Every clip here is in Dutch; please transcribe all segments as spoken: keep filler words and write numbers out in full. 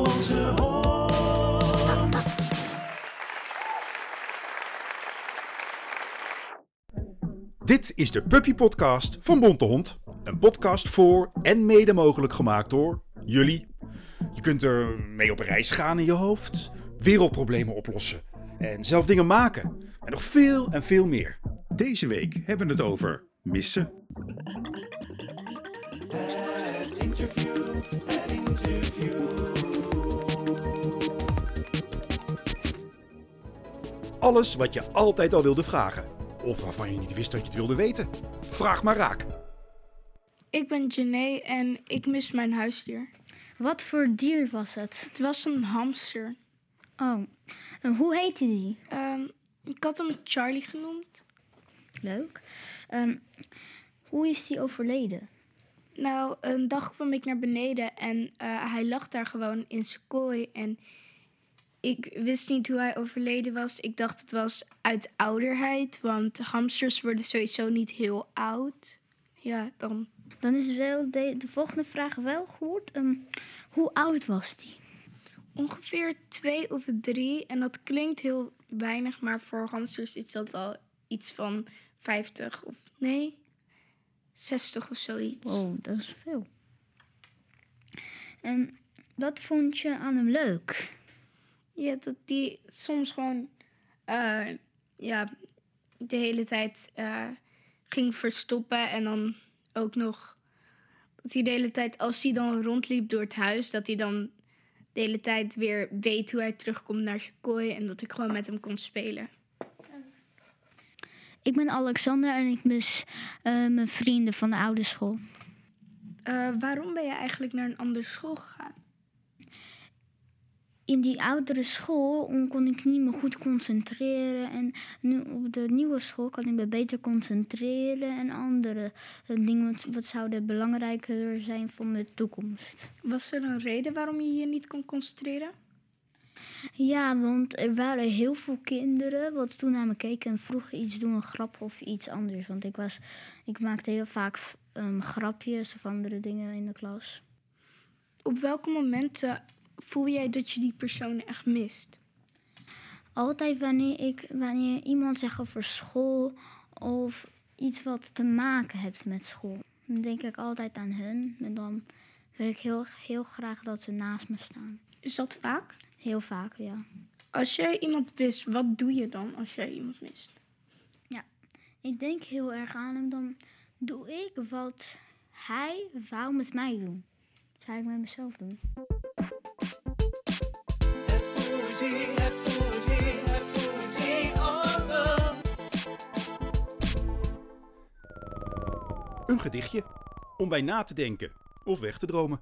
onze hond. Dit is de Puppy Podcast van Bonte Hond. Een podcast voor en mede mogelijk gemaakt door jullie. Je kunt er mee op reis gaan in je hoofd, wereldproblemen oplossen en zelf dingen maken. En nog veel en veel meer. Deze week hebben we het over missen. Het interview, het interview. Alles wat je altijd al wilde vragen. Of waarvan je niet wist dat je het wilde weten. Vraag maar raak. Ik ben Janae en ik mis mijn huisdier. Wat voor dier was het? Het was een hamster. Oh, en hoe heette die? Um, ik had hem Charlie genoemd. Leuk. Um, hoe is die overleden? Nou, een dag kwam ik naar beneden en uh, hij lag daar gewoon in zijn kooi. En ik wist niet hoe hij overleden was. Ik dacht het was uit ouderheid, want hamsters worden sowieso niet heel oud. Ja, dan... Dan is wel de, de volgende vraag wel goed. Um, hoe oud was die? Ongeveer twee of drie. En dat klinkt heel weinig, maar voor hamsters is dat al iets van vijftig of nee, zestig of zoiets. Oh, dat is veel. En wat vond je aan hem leuk? Ja, dat die soms gewoon uh, ja, de hele tijd uh, ging verstoppen. En dan ook nog dat hij de hele tijd, als hij dan rondliep door het huis, dat hij dan de hele tijd weer weet hoe hij terugkomt naar zijn kooi. En dat ik gewoon met hem kon spelen. Ik ben Alexander en ik mis uh, mijn vrienden van de oude school. Uh, waarom ben je eigenlijk naar een andere school gegaan? In die oudere school kon ik niet meer goed concentreren. En nu op de nieuwe school kan ik me beter concentreren. En andere dingen wat, wat zouden belangrijker zijn voor mijn toekomst. Was er een reden waarom je je niet kon concentreren? Ja, want er waren heel veel kinderen wat toen naar me keken en vroegen iets doen, een grap of iets anders. Want ik, was, ik maakte heel vaak um, grapjes of andere dingen in de klas. Op welke momenten voel jij dat je die persoon echt mist? Altijd wanneer, ik, wanneer iemand zegt over school of iets wat te maken heeft met school. Dan denk ik altijd aan hun en dan wil ik heel, heel graag dat ze naast me staan. Is dat vaak? Heel vaak, ja. Als jij iemand mist, wat doe je dan als jij iemand mist? Ja, ik denk heel erg aan hem. Dan doe ik wat hij wou met mij doen. Dat zou ik met mezelf doen. Het poëzie, het poëzie, het poëzie open. Een gedichtje om bij na te denken of weg te dromen.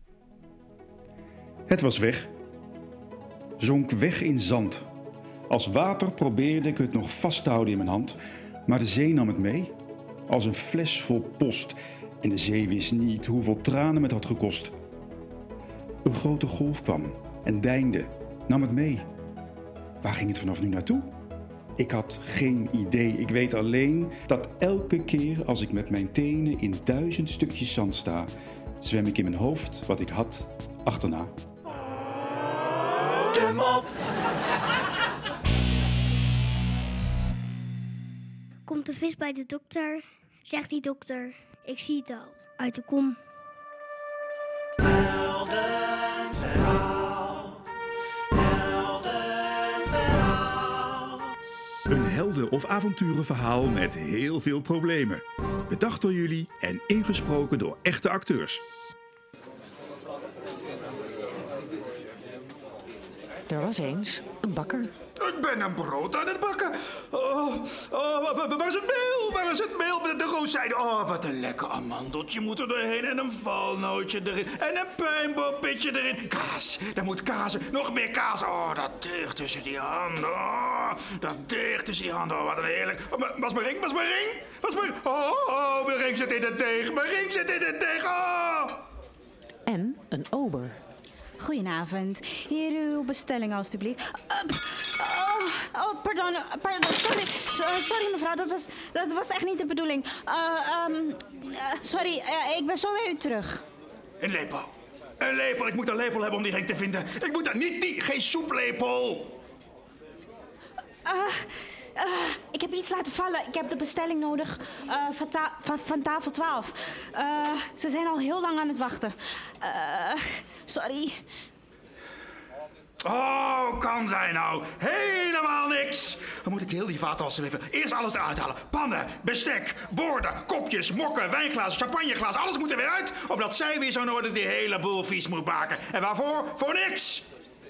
Het was weg. Zonk weg in zand. Als water probeerde ik het nog vast te houden in mijn hand, maar de zee nam het mee als een fles vol post en de zee wist niet hoeveel tranen het had gekost. Een grote golf kwam en deinde, nam het mee. Waar ging het vanaf nu naartoe? Ik had geen idee. Ik weet alleen dat elke keer als ik met mijn tenen in duizend stukjes zand sta, zwem ik in mijn hoofd wat ik had achterna. De mop. Komt de vis bij de dokter, zegt die dokter, ik zie het al, uit de kom. Heldenverhaal. Heldenverhaal. Een helden- of avonturenverhaal met heel veel problemen. Bedacht door jullie en ingesproken door echte acteurs. Er was eens een bakker. Ik ben een brood aan het bakken. Oh, oh, waar is het meel? Waar is het meel? De, de rozijnen. Oh, wat een lekker amandeltje moet er doorheen. En een valnootje erin. En een puinbooppitje erin. Kaas. Daar moet kaas. Nog meer kaas. Oh, dat deeg tussen die handen. Oh, dat deeg tussen die handen. Oh, wat een heerlijk. Oh, was mijn ring? Was mijn ring? Was mijn... Oh, oh, mijn ring zit in de deeg. Mijn ring zit in de deeg. Oh. En een ober. Goedenavond. Hier uw bestelling alstublieft. Uh, oh, oh, pardon, pardon. Sorry, sorry mevrouw, dat was, dat was echt niet de bedoeling. Uh, um, uh, sorry, uh, ik ben zo weer terug. Een lepel. Een lepel, ik moet een lepel hebben om die Henk te vinden. Ik moet daar niet die, geen soeplepel. Uh, uh, ik heb iets laten vallen. Ik heb de bestelling nodig uh, van, ta- van, van tafel twaalf. Uh, ze zijn al heel lang aan het wachten. Uh, sorry. Oh, kan zij nou? Helemaal niks. Dan moet ik heel die vaatwasser even eerst alles eruit halen. Pannen, bestek, borden, kopjes, mokken, wijnglazen, champagneglazen. Alles moet er weer uit, omdat zij weer zo nodig die hele boel vies moet maken. En waarvoor? Voor niks.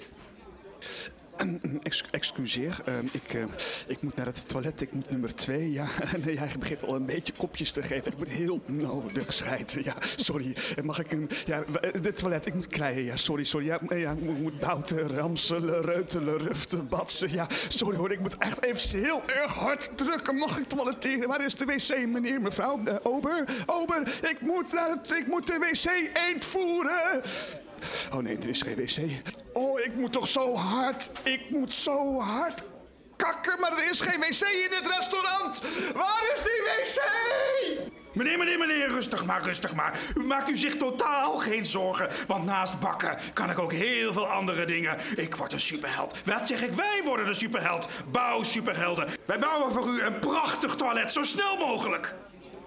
Ex- excuseer, uh, ik, uh, ik moet naar het toilet, ik moet nummer twee. Ja, nee, hij begint al een beetje kopjes te geven. Ik moet heel nodig schijten. Ja, sorry. Mag ik een... Ja, de toilet, ik moet kleien. Ja, sorry, sorry. Ja, ja ik moet bouten, ramselen, reutelen, ruften, batsen. Ja, sorry hoor, ik moet echt even heel erg hard drukken. Mag ik toiletteren? Waar is de wc, meneer, mevrouw? Uh, ober, ober, ik moet, naar het, ik moet de wc eendvoeren. Oh nee, er is geen wc. Oh, ik moet toch zo hard. Ik moet zo hard kakken, maar er is geen wc in dit restaurant. Waar is die wc? Meneer, meneer, meneer, rustig maar, rustig maar. U maakt u zich totaal geen zorgen. Want naast bakken kan ik ook heel veel andere dingen. Ik word een superheld. Wat zeg ik? Wij worden een superheld. Bouw superhelden. Wij bouwen voor u een prachtig toilet, zo snel mogelijk.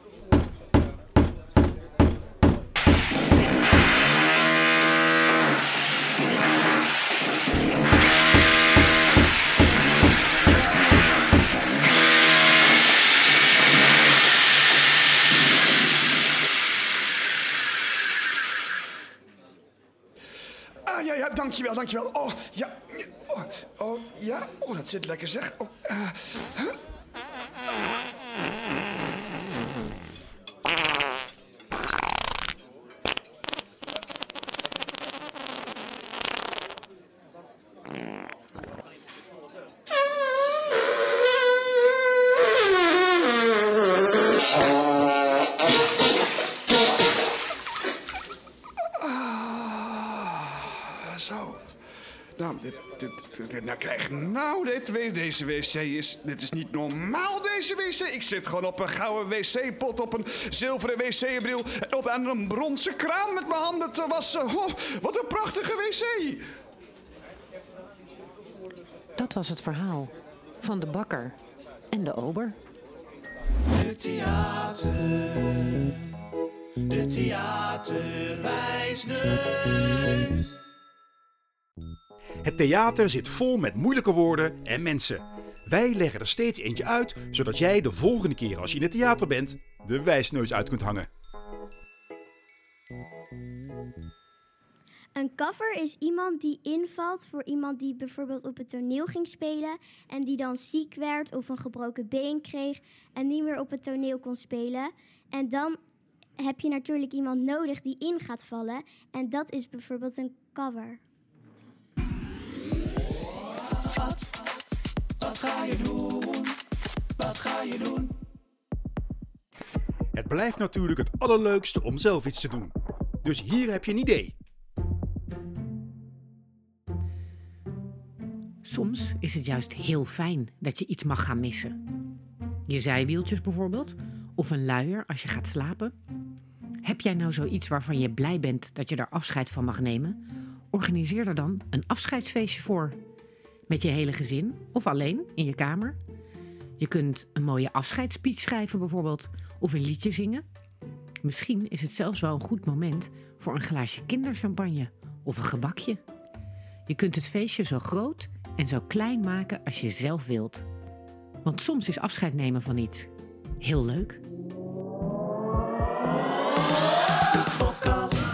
Ah, ja, ja, dankjewel, dankjewel. Oh, ja. Oh, oh ja. Oh, dat zit lekker, zeg. Oh, uh, huh? Zo. Nou, dit, dit, dit, dit nou krijg ik nou, dit, deze wc is, dit is niet normaal, deze wc. Ik zit gewoon op een gouden wc-pot, op een zilveren wc-bril en op aan een bronzen kraan met mijn handen te wassen. Oh, wat een prachtige wc. Dat was het verhaal van de bakker en de ober. De theater, de theaterwijsneus. Het theater zit vol met moeilijke woorden en mensen. Wij leggen er steeds eentje uit, zodat jij de volgende keer als je in het theater bent, de wijsneus uit kunt hangen. Een cover is iemand die invalt voor iemand die bijvoorbeeld op het toneel ging spelen en die dan ziek werd of een gebroken been kreeg en niet meer op het toneel kon spelen. En dan heb je natuurlijk iemand nodig die in gaat vallen en dat is bijvoorbeeld een cover. Wat, wat ga je doen? Wat ga je doen? Het blijft natuurlijk het allerleukste om zelf iets te doen. Dus hier heb je een idee. Soms is het juist heel fijn dat je iets mag gaan missen. Je zijwieltjes bijvoorbeeld, of een luier als je gaat slapen. Heb jij nou zoiets waarvan je blij bent dat je er afscheid van mag nemen? Organiseer er dan een afscheidsfeestje voor. Met je hele gezin of alleen in je kamer. Je kunt een mooie afscheidsspeech schrijven bijvoorbeeld, of een liedje zingen. Misschien is het zelfs wel een goed moment voor een glaasje kinderchampagne of een gebakje. Je kunt het feestje zo groot en zo klein maken als je zelf wilt. Want soms is afscheid nemen van iets heel leuk. De podcast